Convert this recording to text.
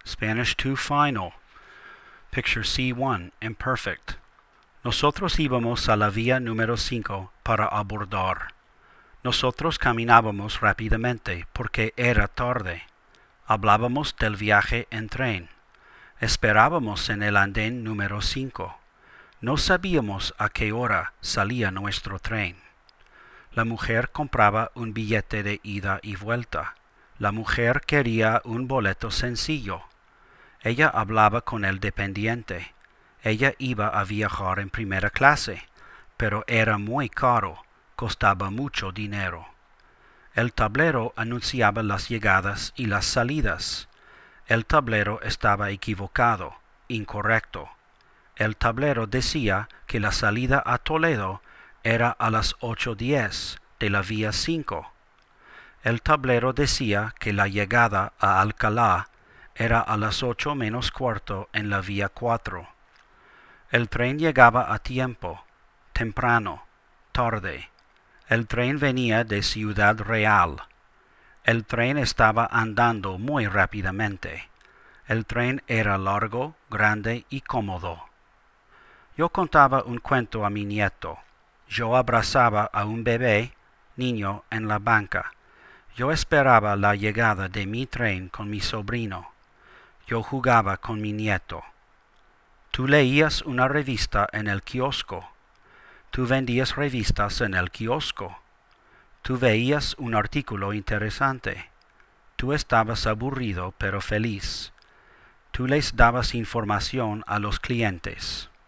Spanish 2 Final. Picture C1, Imperfect. Nosotros íbamos a la vía número 5 para abordar. Nosotros caminábamos rápidamente porque era tarde. Hablábamos del viaje en tren. Esperábamos en el andén número 5. No sabíamos a qué hora salía nuestro tren. La mujer compraba un billete de ida y vuelta. La mujer quería un boleto sencillo. Ella hablaba con el dependiente. Ella iba a viajar en primera clase, pero era muy caro, costaba mucho dinero. El tablero anunciaba las llegadas y las salidas. El tablero estaba equivocado, incorrecto. El tablero decía que la salida a Toledo era a las 8:10 de la vía 5. El tablero decía que la llegada a Alcalá era a las 8 menos cuarto en la vía 4. El tren llegaba a tiempo, temprano, tarde. El tren venía de Ciudad Real. El tren estaba andando muy rápidamente. El tren era largo, grande y cómodo. Yo contaba un cuento a mi nieto. Yo abrazaba a un bebé, niño, en la banca. Yo esperaba la llegada de mi tren con mi sobrino. Yo jugaba con mi nieto. Tú leías una revista en el kiosco. Tú vendías revistas en el kiosco. Tú veías un artículo interesante. Tú estabas aburrido pero feliz. Tú les dabas información a los clientes.